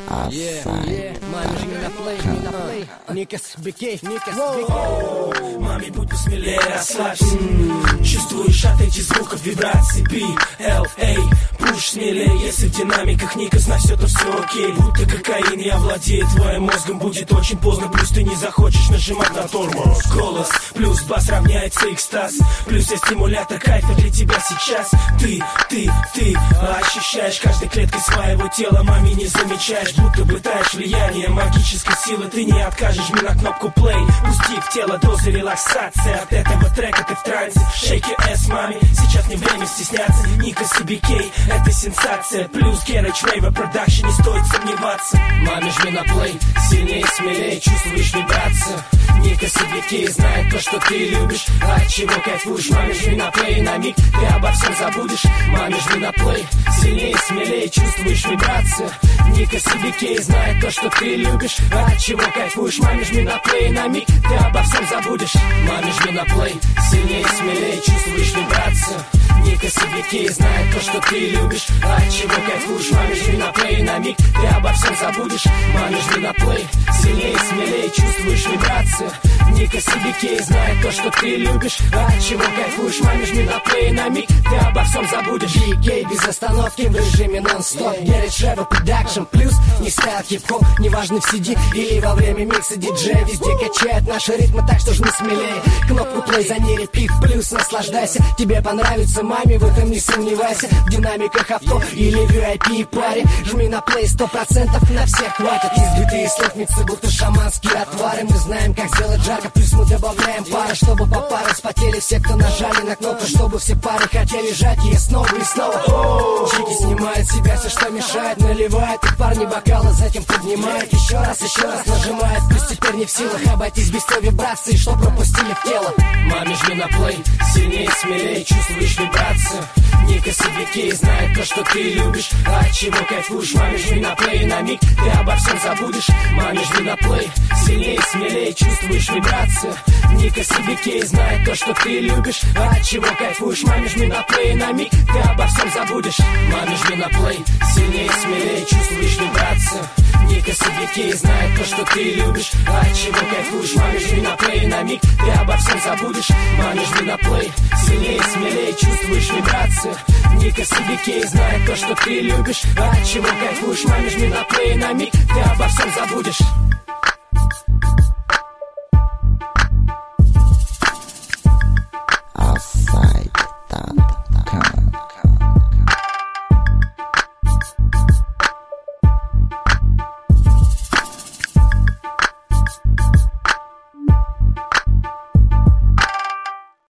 Маме, будь посмелее, расслабься. Чувствуешь от этих звуков вибрации PLA. Пуш смелее, если в динамиках Ника, знай все, то все окей. Будто кокаин я владею твоим мозгом. Будет очень поздно, плюс ты не захочешь нажимать на тормоз. Голос плюс бас равняется экстаз. Плюс я стимулятор кайфа для тебя сейчас. Ты ощущаешь каждой клеткой своего тела. Маме не замечаешь, будто бы таешь влияние магической силы. Ты не откажешь, жми на кнопку play. Пусти в тело дозы релаксации. От этого трека ты в трансе. Shake your ass, маме, сейчас не время стесняться. Ника CBK, это сенсация. Плюс Garage Rave Production, не стоит сомневаться. Маме, жми на play, сильнее, смелее, чувствуешь вибрацию. Ника CBK знает то, что ты любишь. От чего кайфуешь, маме, жми на play. На миг ты обо всем забудешь. Маме, жми на play, сильнее, смелее, чувствуешь вибрацию. Ника CBK знает то, что ты любишь. От чего кайфуешь, маме, жми на play. На миг ты обо всем забудешь. Маме, жми на play, сильнее, смелее, чувствуешь вибрацию. Ника CBK знает то, что ты любишь. От чего кайфуешь, маме, жми на play. На миг ты обо всем забудешь. Маме, жми на play, сильнее, смелее, чувствуешь вибрацию. Ника CBK знает то, что ты любишь. От чего кайфуешь, маме, жми на play. На миг ты обо всем забудешь. BK без остановки в режиме нон-стоп. Garage Rave Production плюс не стайл хип-хоп. Неважно в CD или во время микса диджей. Везде качает наши ритмы, так что жми смелее. Кнопку play за ней репит, плюс наслаждайся. Тебе понравится, маме, в этом не сомневайся. В динамиках авто или VIP паре. Жми на play, 100% на всех хватит. Избитые слов миксы, будто шаманские отвары. Мы знаем, как сделать жарко, плюс мы добавляем пары. Чтобы по паре спотели все, кто нажали на кнопку. Чтобы все пары хотели жать ее снова и снова. Чики снимают с себя все, что мешает. Наливает их парни бокалы, затем поднимает. Еще раз нажимает. Плюс теперь не в силах обойтись без той вибрации, что пропустили в тело. Маме, жми на play, сильнее, смелее, чувствуешь вибрацию. Ника CBK знает то, что ты любишь. От чего кайфуешь, маме, жми на play. На миг ты обо всем забудешь. Маме, жми на play, сильнее, смелее, чувствуешь вибрацию. Ника CBK знает то, что ты любишь. От чего кайфуешь, маме, жми на play. На миг ты обо всем забудешь. Маме, жми на play, сильнее, смелее, чувствуешь вибрацию. Ника CBK знает то, что ты любишь. От чего кайфуешь, маме, жми на play. На миг ты обо всем забудешь. Маме, жми на play, сильнее, смелее, чувствуешь вибрацию. Ника CBK знает то, что ты любишь. От чего кайфуешь, маме, жми на play. На миг ты обо всем забудешь.